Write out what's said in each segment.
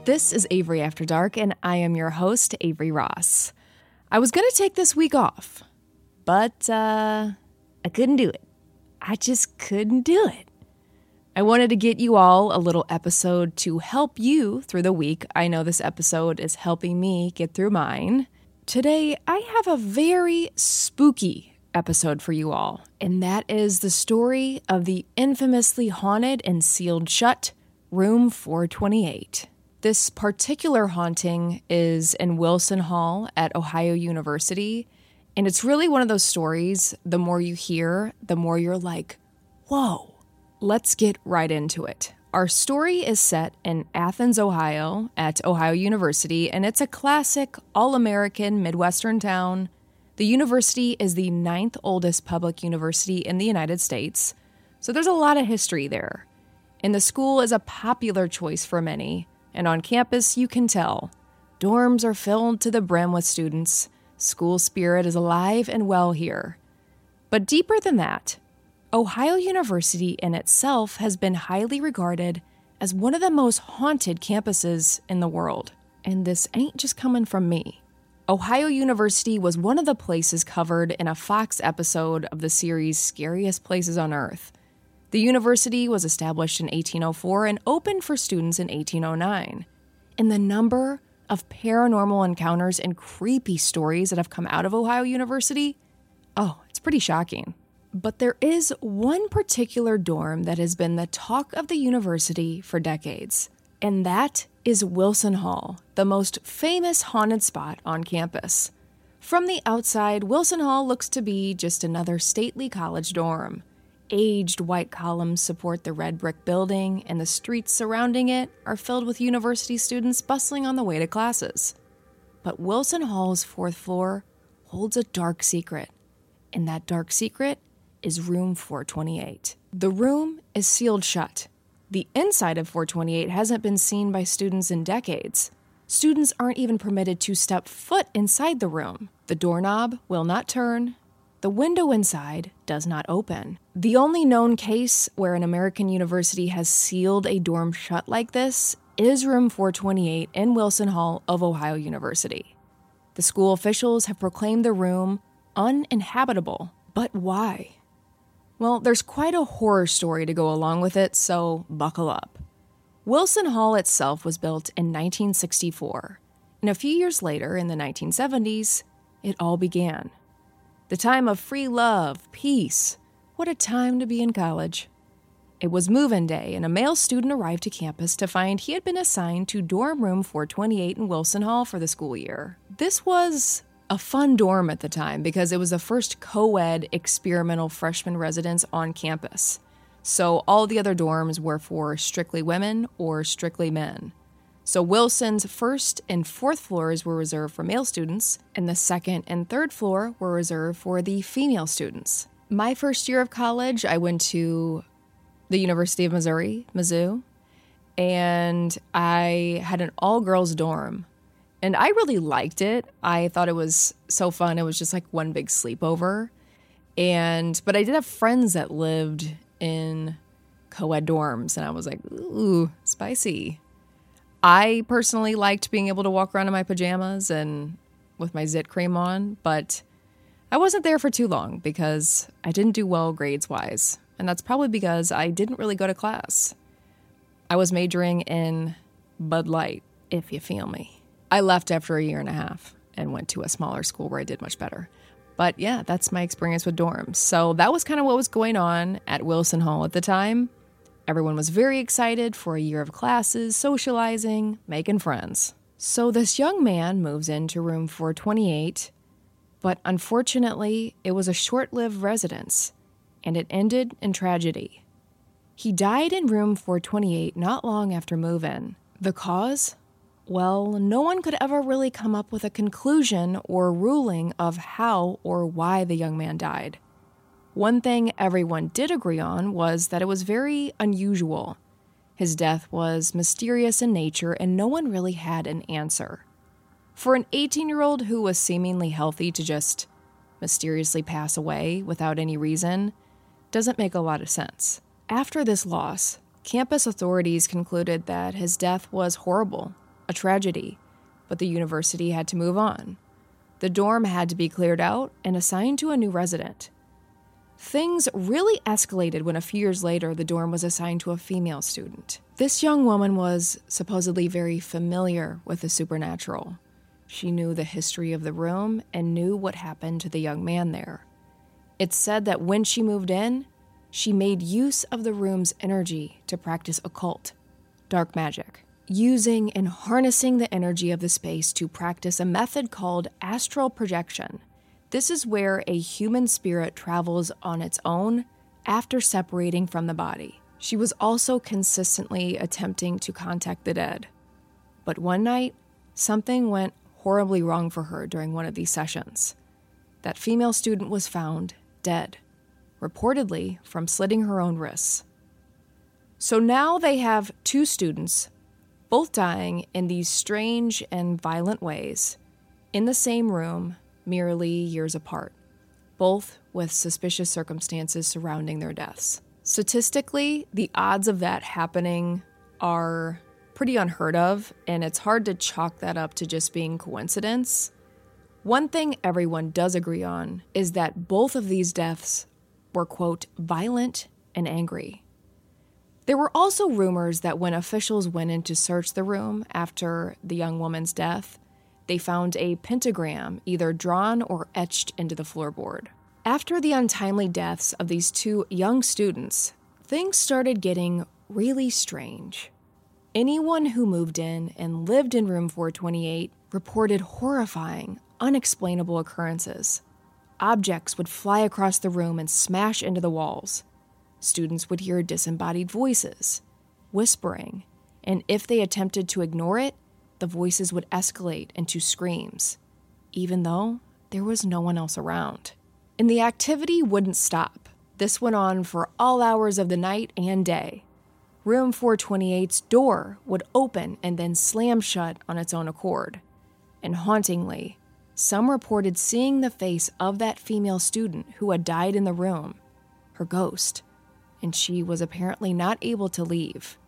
This is Avery After Dark, and I am your host, Avery Ross. I was going to take this week off, but I couldn't do it. I just couldn't do it. I wanted to get you all a little episode to help you through the week. I know this episode is helping me get through mine. Today, I have a very spooky episode for you all, and that is the story of the infamously haunted and sealed shut Room 428. This particular haunting is in Wilson Hall at Ohio University, and it's really one of those stories, the more you hear, the more you're like, whoa. Let's get right into it. Our story is set in Athens, Ohio, at Ohio University, and it's a classic, all-American Midwestern town. The university is the 9th oldest public university in the United States, so there's a lot of history there. And the school is a popular choice for many, and on campus, you can tell. Dorms are filled to the brim with students. School spirit is alive and well here. But deeper than that, Ohio University in itself has been highly regarded as one of the most haunted campuses in the world. And this ain't just coming from me. Ohio University was one of the places covered in a Fox episode of the series Scariest Places on Earth. The university was established in 1804 and opened for students in 1809. And the number of paranormal encounters and creepy stories that have come out of Ohio University, it's pretty shocking. But there is one particular dorm that has been the talk of the university for decades, and that is Wilson Hall, the most famous haunted spot on campus. From the outside, Wilson Hall looks to be just another stately college dorm. Aged white columns support the red brick building, and the streets surrounding it are filled with university students bustling on the way to classes. But Wilson Hall's 4th floor holds a dark secret, and that dark secret is room 428. The room is sealed shut. The inside of 428 hasn't been seen by students in decades. Students aren't even permitted to step foot inside the room. The doorknob will not turn. The window inside does not open. The only known case where an American university has sealed a dorm shut like this is room 428 in Wilson Hall of Ohio University. The school officials have proclaimed the room uninhabitable. But why? Well, there's quite a horror story to go along with it, so buckle up. Wilson Hall itself was built in 1964, and a few years later, in the 1970s, it all began. The time of free love, peace. What a time to be in college. It was move-in day, and a male student arrived to campus to find he had been assigned to dorm room 428 in Wilson Hall for the school year. This was a fun dorm at the time because it was the first co-ed experimental freshman residence on campus. So all the other dorms were for strictly women or strictly men. So Wilson's 1st and 4th floors were reserved for male students, and the 2nd and 3rd floor were reserved for the female students. My first year of college, I went to the University of Missouri, Mizzou, and I had an all-girls dorm. And I really liked it. I thought it was so fun. It was just like one big sleepover. But I did have friends that lived in co-ed dorms, and I was like, ooh, spicy. I personally liked being able to walk around in my pajamas and with my zit cream on, but I wasn't there for too long because I didn't do well grades-wise. And that's probably because I didn't really go to class. I was majoring in Bud Light, if you feel me. I left after a year and a half and went to a smaller school where I did much better. But yeah, that's my experience with dorms. So that was kind of what was going on at Wilson Hall at the time. Everyone was very excited for a year of classes, socializing, making friends. So this young man moves into room 428, but unfortunately, it was a short-lived residence, and it ended in tragedy. He died in room 428 not long after move-in. The cause? Well, no one could ever really come up with a conclusion or ruling of how or why the young man died. One thing everyone did agree on was that it was very unusual. His death was mysterious in nature, and no one really had an answer. For an 18-year-old who was seemingly healthy to just mysteriously pass away without any reason doesn't make a lot of sense. After this loss, campus authorities concluded that his death was horrible A tragedy, but the university had to move on. The dorm had to be cleared out and assigned to a new resident. Things really escalated when a few years later the dorm was assigned to a female student. This young woman was supposedly very familiar with the supernatural. She knew the history of the room and knew what happened to the young man there. It's said that when she moved in, she made use of the room's energy to practice occult, dark magic, using and harnessing the energy of the space to practice a method called astral projection. This is where a human spirit travels on its own after separating from the body. She was also consistently attempting to contact the dead. But one night, something went horribly wrong for her during one of these sessions. That female student was found dead, reportedly from slitting her own wrists. So now they have two students, both dying in these strange and violent ways, in the same room, merely years apart, both with suspicious circumstances surrounding their deaths. Statistically, the odds of that happening are pretty unheard of, and it's hard to chalk that up to just being coincidence. One thing everyone does agree on is that both of these deaths were, quote, violent and angry. There were also rumors that when officials went in to search the room after the young woman's death, they found a pentagram either drawn or etched into the floorboard. After the untimely deaths of these two young students, things started getting really strange. Anyone who moved in and lived in room 428 reported horrifying, unexplainable occurrences. Objects would fly across the room and smash into the walls. Students would hear disembodied voices, whispering, and if they attempted to ignore it, the voices would escalate into screams, even though there was no one else around. And the activity wouldn't stop. This went on for all hours of the night and day. Room 428's door would open and then slam shut on its own accord. And hauntingly, some reported seeing the face of that female student who had died in the room, her ghost, and she was apparently not able to leave.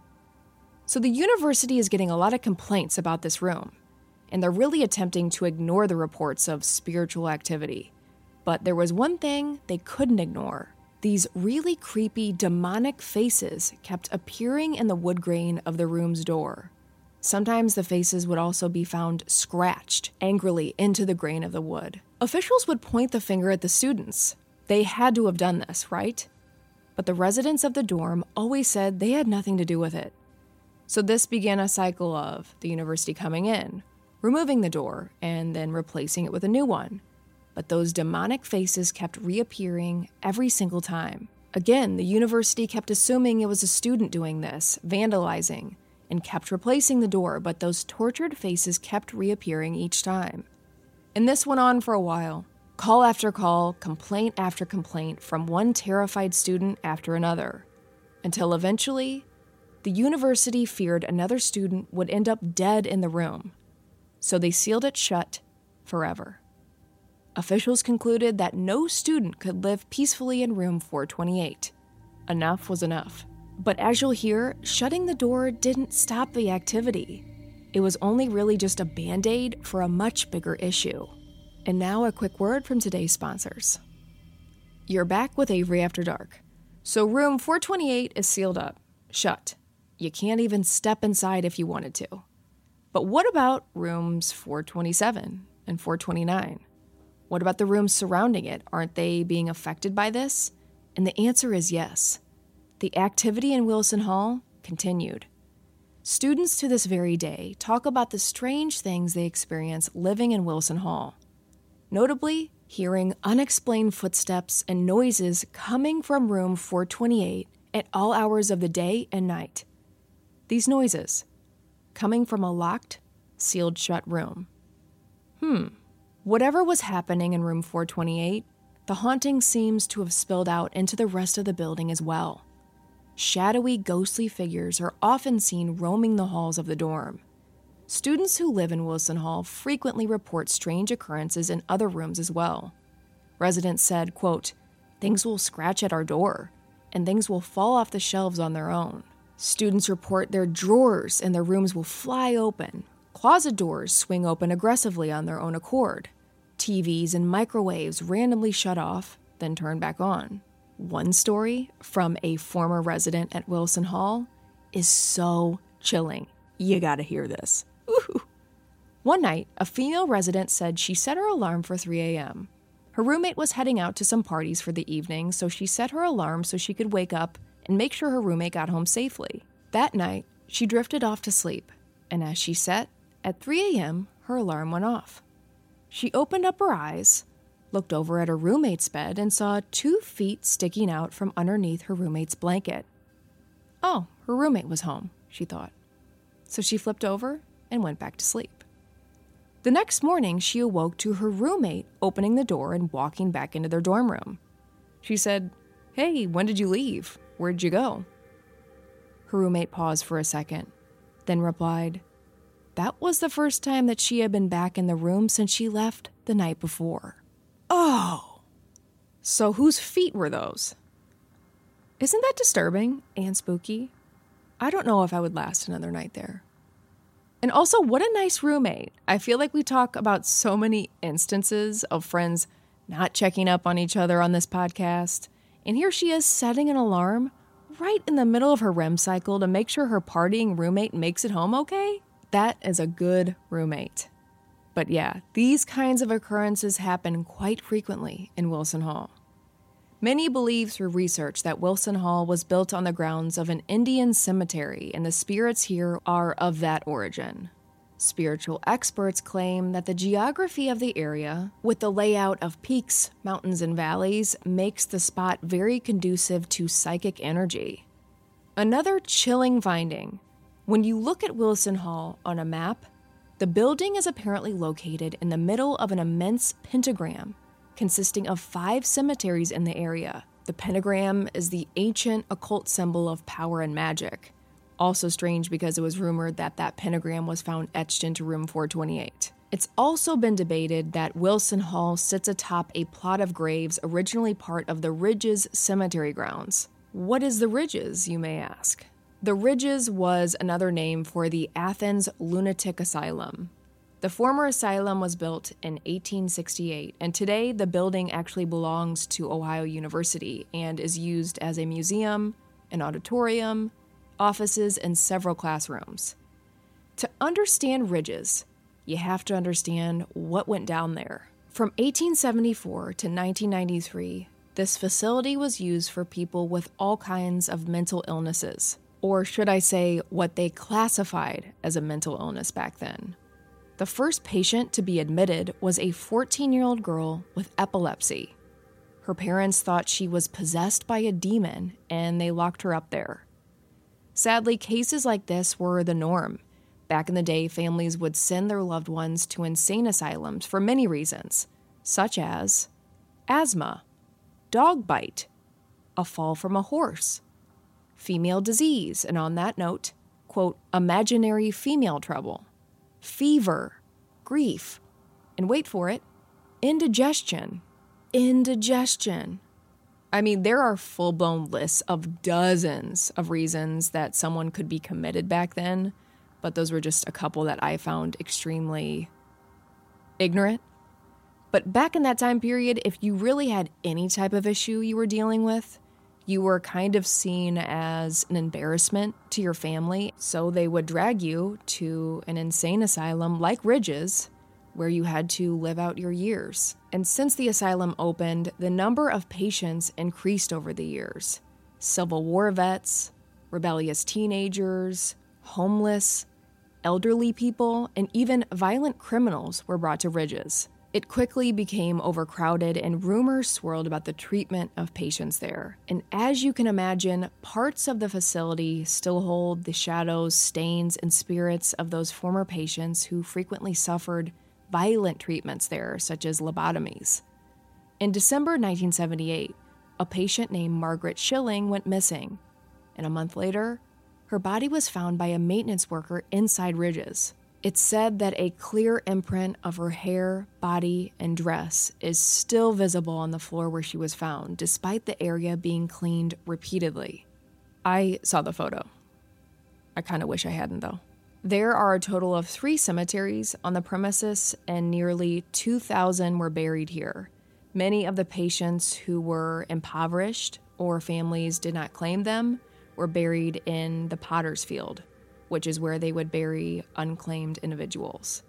So the university is getting a lot of complaints about this room, and they're really attempting to ignore the reports of spiritual activity. But there was one thing they couldn't ignore. These really creepy, demonic faces kept appearing in the wood grain of the room's door. Sometimes the faces would also be found scratched angrily into the grain of the wood. Officials would point the finger at the students. They had to have done this, right? But the residents of the dorm always said they had nothing to do with it. So this began a cycle of the university coming in, removing the door, and then replacing it with a new one. But those demonic faces kept reappearing every single time. Again, the university kept assuming it was a student doing this, vandalizing, and kept replacing the door, but those tortured faces kept reappearing each time. And this went on for a while. Call after call, complaint after complaint from one terrified student after another, until eventually, the university feared another student would end up dead in the room, so they sealed it shut forever. Officials concluded that no student could live peacefully in room 428. Enough was enough. But as you'll hear, shutting the door didn't stop the activity. It was only really just a band-aid for a much bigger issue. And now a quick word from today's sponsors. You're back with Avery After Dark. So room 428 is sealed up, shut. You can't even step inside if you wanted to. But what about rooms 427 and 429? What about the rooms surrounding it? Aren't they being affected by this? And the answer is yes. The activity in Wilson Hall continued. Students to this very day talk about the strange things they experience living in Wilson Hall. Notably, hearing unexplained footsteps and noises coming from room 428 at all hours of the day and night. These noises, coming from a locked, sealed-shut room. Whatever was happening in room 428, the haunting seems to have spilled out into the rest of the building as well. Shadowy, ghostly figures are often seen roaming the halls of the dorm. Students who live in Wilson Hall frequently report strange occurrences in other rooms as well. Residents said, quote, "Things will scratch at our door, and things will fall off the shelves on their own. Students report their drawers in their rooms will fly open, Closet doors swing open aggressively on their own accord. TVs and microwaves randomly shut off, then turn back on. One story from a former resident at Wilson Hall is so chilling. You gotta hear this. Ooh. One night, a female resident said she set her alarm for 3 a.m. Her roommate was heading out to some parties for the evening, so she set her alarm so she could wake up and make sure her roommate got home safely. That night, she drifted off to sleep, and as she sat, at 3 a.m., her alarm went off. She opened up her eyes, looked over at her roommate's bed, and saw 2 feet sticking out from underneath her roommate's blanket. Oh, her roommate was home, she thought. So she flipped over and went back to sleep. The next morning, she awoke to her roommate opening the door and walking back into their dorm room. She said, "Hey, when did you leave? Where'd you go?" Her roommate paused for a second, then replied, that was the first time that she had been back in the room since she left the night before. Oh! So whose feet were those? Isn't that disturbing and spooky? I don't know if I would last another night there. And also, what a nice roommate. I feel like we talk about so many instances of friends not checking up on each other on this podcast. And here she is setting an alarm right in the middle of her REM cycle to make sure her partying roommate makes it home okay. That is a good roommate. But yeah, these kinds of occurrences happen quite frequently in Wilson Hall. Many believe through research that Wilson Hall was built on the grounds of an Indian cemetery, and the spirits here are of that origin. Spiritual experts claim that the geography of the area, with the layout of peaks, mountains, and valleys, makes the spot very conducive to psychic energy. Another chilling finding: when you look at Wilson Hall on a map, the building is apparently located in the middle of an immense pentagram consisting of 5 cemeteries in the area. The pentagram is the ancient occult symbol of power and magic. Also strange because it was rumored that that pentagram was found etched into room 428. It's also been debated that Wilson Hall sits atop a plot of graves originally part of the Ridges Cemetery grounds. What is the Ridges, you may ask? The Ridges was another name for the Athens Lunatic Asylum. The former asylum was built in 1868, and today the building actually belongs to Ohio University and is used as a museum, an auditorium, offices, and several classrooms. To understand Ridges, you have to understand what went down there. From 1874 to 1993, this facility was used for people with all kinds of mental illnesses. Or should I say, what they classified as a mental illness back then. The first patient to be admitted was a 14-year-old girl with epilepsy. Her parents thought she was possessed by a demon, and they locked her up there. Sadly, cases like this were the norm. Back in the day, families would send their loved ones to insane asylums for many reasons, such as asthma, dog bite, a fall from a horse, female disease, and on that note, quote, imaginary female trouble, fever, grief, and wait for it, indigestion. Indigestion. I mean, there are full-blown lists of dozens of reasons that someone could be committed back then, but those were just a couple that I found extremely ignorant. But back in that time period, if you really had any type of issue you were dealing with, you were kind of seen as an embarrassment to your family, so they would drag you to an insane asylum like Ridges, where you had to live out your years. And since the asylum opened, the number of patients increased over the years. Civil War vets, rebellious teenagers, homeless, elderly people, and even violent criminals were brought to Ridges. It quickly became overcrowded, and rumors swirled about the treatment of patients there. And as you can imagine, parts of the facility still hold the shadows, stains, and spirits of those former patients who frequently suffered violent treatments there, such as lobotomies. In December 1978, a patient named Margaret Schilling went missing, and a month later, her body was found by a maintenance worker inside Ridges. It's said that a clear imprint of her hair, body, and dress is still visible on the floor where she was found, despite the area being cleaned repeatedly. I saw the photo. I kind of wish I hadn't, though. There are a total of 3 cemeteries on the premises, and nearly 2,000 were buried here. Many of the patients who were impoverished or families did not claim them were buried in the Potter's Field, which is where they would bury unclaimed individuals.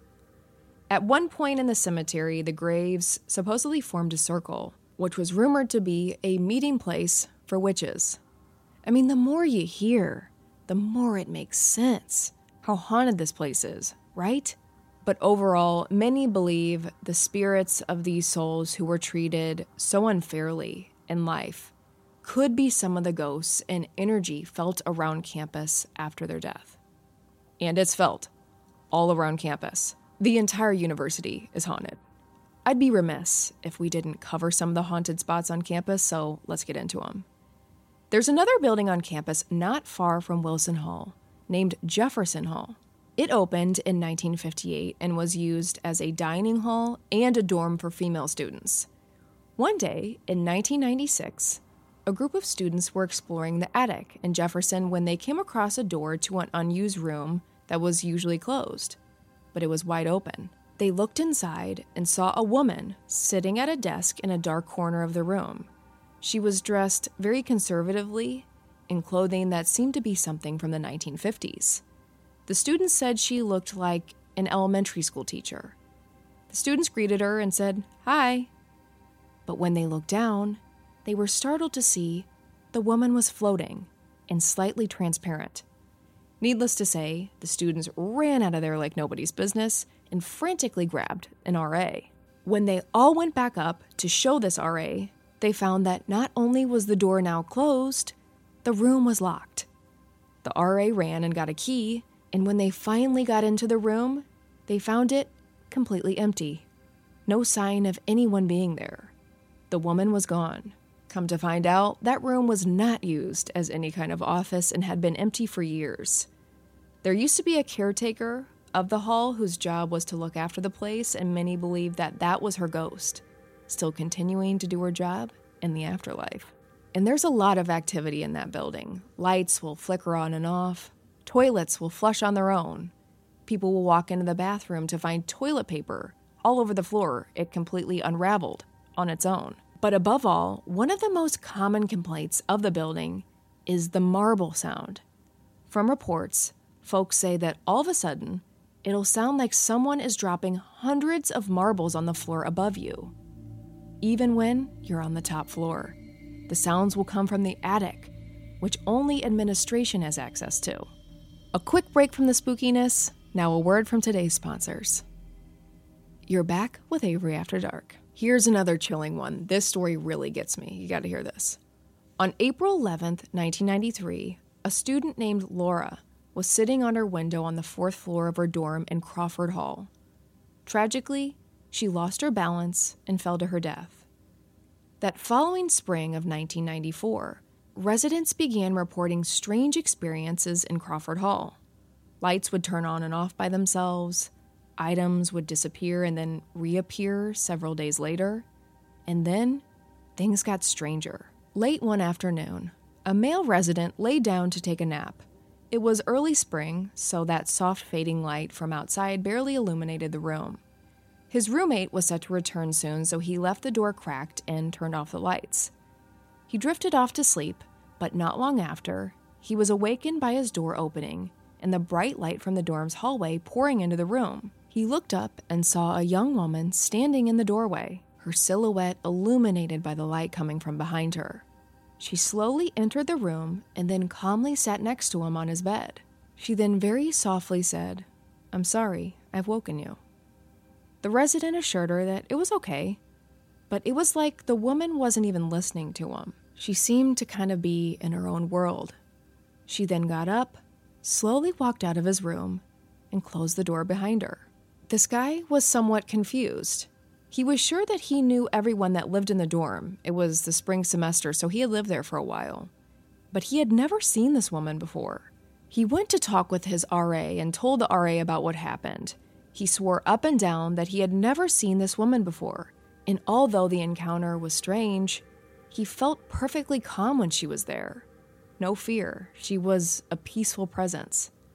At one point in the cemetery, the graves supposedly formed a circle, which was rumored to be a meeting place for witches. I mean, the more you hear, the more it makes sense how haunted this place is, right? But overall, many believe the spirits of these souls who were treated so unfairly in life could be some of the ghosts and energy felt around campus after their death. And it's felt all around campus. The entire university is haunted. I'd be remiss if we didn't cover some of the haunted spots on campus, so let's get into them. There's another building on campus not far from Wilson Hall, named Jefferson Hall. It opened in 1958 and was used as a dining hall and a dorm for female students. One day, in 1996, a group of students were exploring the attic in Jefferson when they came across a door to an unused room that was usually closed, but it was wide open. They looked inside and saw a woman sitting at a desk in a dark corner of the room. She was dressed very conservatively in clothing that seemed to be something from the 1950s. The students said she looked like an elementary school teacher. The students greeted her and said, "Hi." But when they looked down, they were startled to see the woman was floating and slightly transparent. Needless to say, the students ran out of there like nobody's business and frantically grabbed an RA. When they all went back up to show this RA, they found that not only was the door now closed, the room was locked. The RA ran and got a key, and when they finally got into the room, they found it completely empty. No sign of anyone being there. The woman was gone. Come to find out, that room was not used as any kind of office and had been empty for years. There used to be a caretaker of the hall whose job was to look after the place, and many believe that that was her ghost, still continuing to do her job in the afterlife. And there's a lot of activity in that building. Lights will flicker on and off. Toilets will flush on their own. People will walk into the bathroom to find toilet paper all over the floor, it completely unraveled on its own. But above all, one of the most common complaints of the building is the marble sound. From reports, folks say that all of a sudden, it'll sound like someone is dropping hundreds of marbles on the floor above you. Even when you're on the top floor, the sounds will come from the attic, which only administration has access to. A quick break from the spookiness, now a word from today's sponsors. You're back with Avery After Dark. Here's another chilling one. This story really gets me. You gotta hear this. On April 11th, 1993, a student named Laura was sitting on her window on the 4th floor of her dorm in Crawford Hall. Tragically, she lost her balance and fell to her death. That following spring of 1994, residents began reporting strange experiences in Crawford Hall. Lights would turn on and off by themselves, items would disappear and then reappear several days later, and then things got stranger. Late one afternoon, a male resident lay down to take a nap. It was early spring, so that soft fading light from outside barely illuminated the room. His roommate was set to return soon, so he left the door cracked and turned off the lights. He drifted off to sleep, but not long after, he was awakened by his door opening and the bright light from the dorm's hallway pouring into the room. He looked up and saw a young woman standing in the doorway, her silhouette illuminated by the light coming from behind her. She slowly entered the room and then calmly sat next to him on his bed. She then very softly said, "I'm sorry, I've woken you." The resident assured her that it was okay, but it was like the woman wasn't even listening to him. She seemed to kind of be in her own world. She then got up, slowly walked out of his room, and closed the door behind her. This guy was somewhat confused. He was sure that he knew everyone that lived in the dorm. It was the spring semester, so he had lived there for a while. But he had never seen this woman before. He went to talk with his RA and told the RA about what happened. He swore up and down that he had never seen this woman before, and although the encounter was strange, he felt perfectly calm when she was there. No fear. She was a peaceful presence.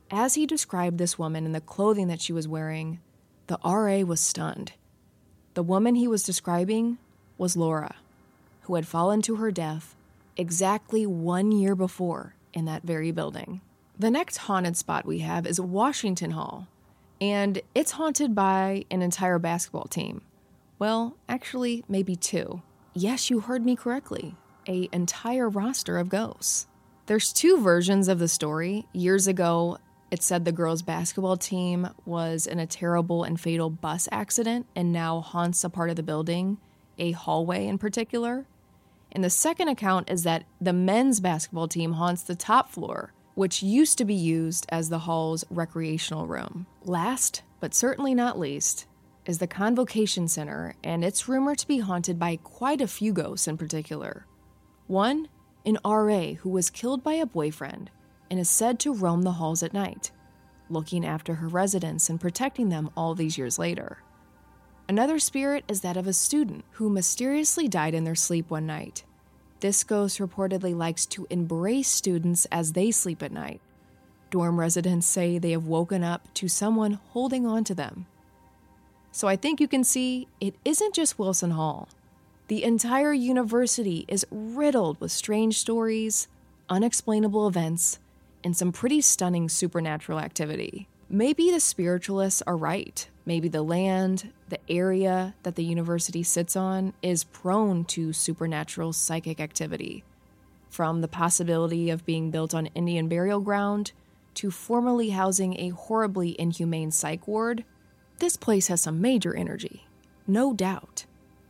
As he described this woman and the clothing that she was wearing, the RA was stunned. The woman he was describing was Laura, who had fallen to her death exactly 1 year before in that very building. The next haunted spot we have is Washington Hall, and it's haunted by an entire basketball team. Well, actually, maybe two. Yes, you heard me correctly. An entire roster of ghosts. There's two versions of the story. Years ago, it said the girls' basketball team was in a terrible and fatal bus accident and now haunts a part of the building, a hallway in particular. And the second account is that the men's basketball team haunts the top floor, which used to be used as the hall's recreational room. Last, but certainly not least, is the Convocation Center, and it's rumored to be haunted by quite a few ghosts in particular. One, an RA who was killed by a boyfriend and is said to roam the halls at night, looking after her residents and protecting them all these years later. Another spirit is that of a student who mysteriously died in their sleep one night. This ghost reportedly likes to embrace students as they sleep at night. Dorm residents say they have woken up to someone holding on to them. So I think you can see it isn't just Wilson Hall. The entire university is riddled with strange stories, unexplainable events, and some pretty stunning supernatural activity. Maybe the spiritualists are right. Maybe the land, the area that the university sits on, is prone to supernatural psychic activity. From the possibility of being built on Indian burial ground to formerly housing a horribly inhumane psych ward, this place has some major energy, no doubt.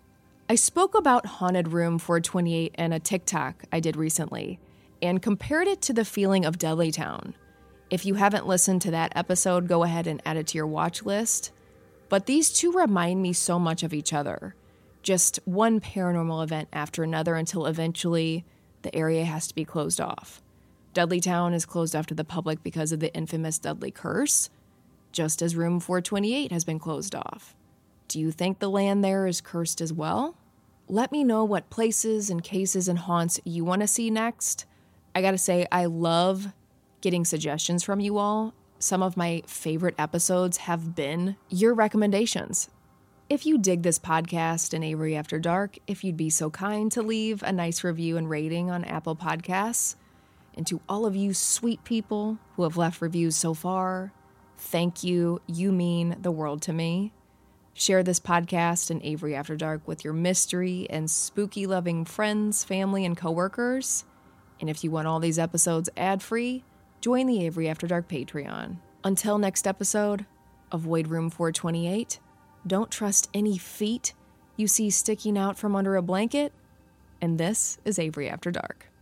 I spoke about Haunted Room 428 in a TikTok I did recently and compared it to the feeling of Dudleytown. If you haven't listened to that episode, go ahead and add it to your watch list. But these two remind me so much of each other. Just one paranormal event after another until eventually the area has to be closed off. Dudleytown is closed off to the public because of the infamous Dudley Curse, just as Room 428 has been closed off. Do you think the land there is cursed as well? Let me know what places and cases and haunts you want to see next. I gotta say, I love getting suggestions from you all. Some of my favorite episodes have been your recommendations. If you dig this podcast and Avery After Dark, if you'd be so kind to leave a nice review and rating on Apple Podcasts. And to all of you sweet people who have left reviews so far, thank you. You mean the world to me. Share this podcast and Avery After Dark with your mystery and spooky-loving friends, family, and coworkers. And if you want all these episodes ad-free, join the Avery After Dark Patreon. Until next episode, avoid Room 428, don't trust any feet you see sticking out from under a blanket, and this is Avery After Dark.